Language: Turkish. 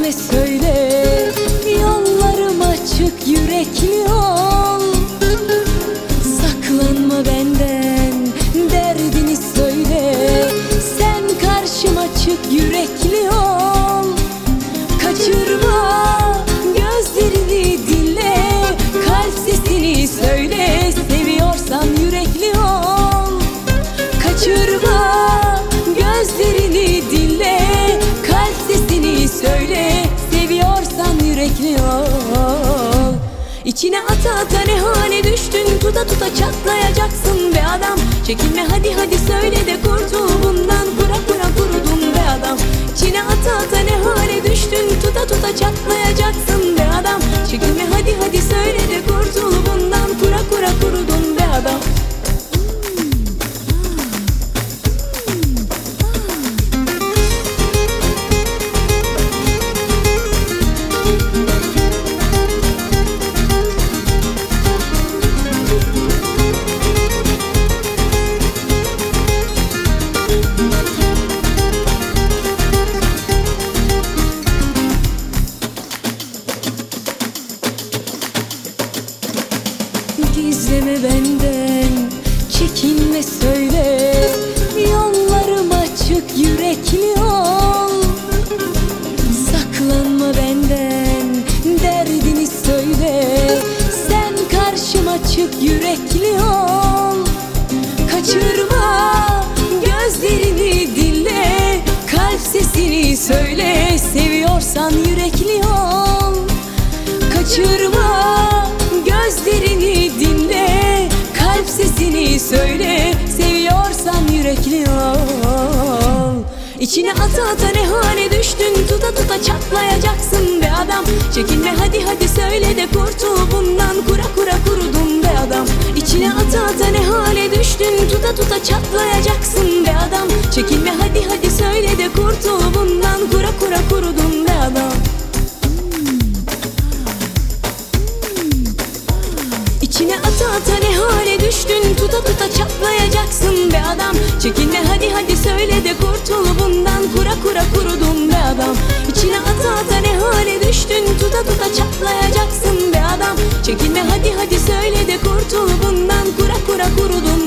çekinme söyle, yollarım açık yürekli ol. Saklanma benden, derdini söyle, sen karşıma çık yürekli ol. Kaçırma gözlerini, dinle kalp sesini söyle, seviyorsan yürekli ol. Kaçırma gözlerini, dinle kalp sesini söyle, seviyorsan yürekli ol. İçine ata ata ne hale düştün, tuta tuta çatlayacaksın be adam. Çekinme hadi hadi söyle de kurtul bundan, kura kura kurudum be adam. İçine ata ata ne hale düştün, tuta tuta çatlayacaksın be adam. Çekinme hadi hadi söyle de kurtul bundan, kura kura kurudum be adam. Gizleme benden, çekinme söyle, yollarım açık yürekli ol. Saklanma benden, derdini söyle, sen karşıma çık yürekli ol. Kaçırma gözlerini, dinle kalp sesini söyle, seviyorsan yürekli ol. Kaçırma gözlerini, dinle kalp sesini söyle, seviyorsan yürekli ol. İçine ata ata ne hale düştün, tuta tuta çatlayacaksın be adam. Çekinme hadi hadi söyle de kurtul bundan, kura kura kurudum be adam. İçine ata ata ne hale düştün, tuta tuta çatlayacaksın be adam. Çekinme hadi hadi söyle de kurtul bundan, kura kura kurudum be adam. İçine ata ata ne hale düştün, tuta tuta çatlayacaksın be adam. Çekinme hadi hadi söyle de kurtul bundan, kura kura kurudum be adam. İçine ata ata ne hale düştün, tuta tuta çatlayacaksın be adam. Çekinme hadi hadi söyle de kurtul bundan, kura kura kurudum